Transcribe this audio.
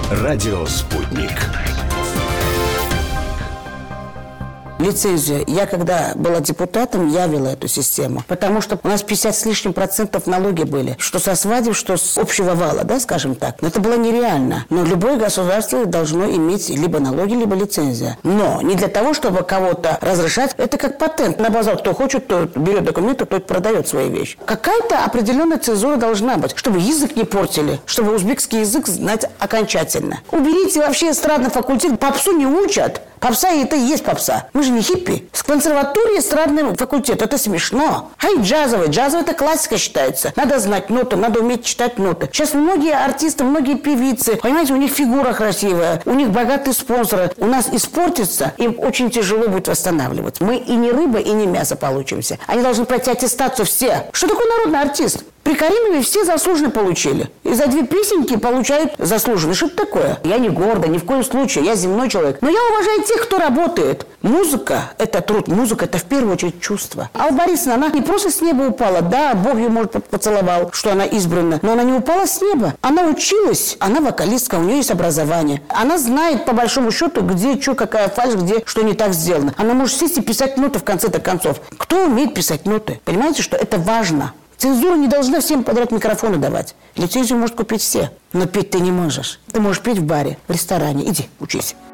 Радио «Спутник». Лицензию. Я, когда была депутатом, я вела эту систему. Потому что у нас 50 с лишним процентов налоги были. Что со свадеб, что с общего вала, да, скажем так. Но это было нереально. Но любое государство должно иметь либо налоги, либо лицензия. Но не для того, чтобы кого-то разрешать. Это как патент. На базар кто хочет, то берет документы, кто продает свои вещи. Какая-то определенная цензура должна быть. Чтобы язык не портили. Чтобы узбекский язык знать окончательно. Уберите вообще эстрадный факультет. Попсу не учат. Попса – это и есть попса. Мы же не хиппи. С консерватории эстрадный факультет. Это смешно. А и джазовый. Джазовый – это классика считается. Надо знать ноты, надо уметь читать ноты. Сейчас многие артисты, многие певицы, понимаете, у них фигура красивая, у них богатые спонсоры. У нас испортится, им очень тяжело будет восстанавливаться. Мы и не рыба, и не мясо получимся. Они должны пройти аттестацию все. Что такое народный артист? При Каримове все заслуженно получили. И за 2 песенки получают заслуженно. Что это такое? Я не горда, ни в коем случае. Я земной человек. Но я уважаю тех, кто работает. Музыка – это труд. Музыка – это в первую очередь чувство. Алла Борисовна, она не просто с неба упала. Да, Бог ее, может, поцеловал, что она избрана. Но она не упала с неба. Она училась. Она вокалистка, у нее есть образование. Она знает, по большому счету, где что, какая фальшь, где что не так сделано. Она может сесть и писать ноты в конце-то концов. Кто умеет писать ноты? Понимаете, что это важно? Цензура не должна всем подряд микрофоны давать. Лицензию может купить все. Но петь ты не можешь. Ты можешь петь в баре, в ресторане. Иди, учись.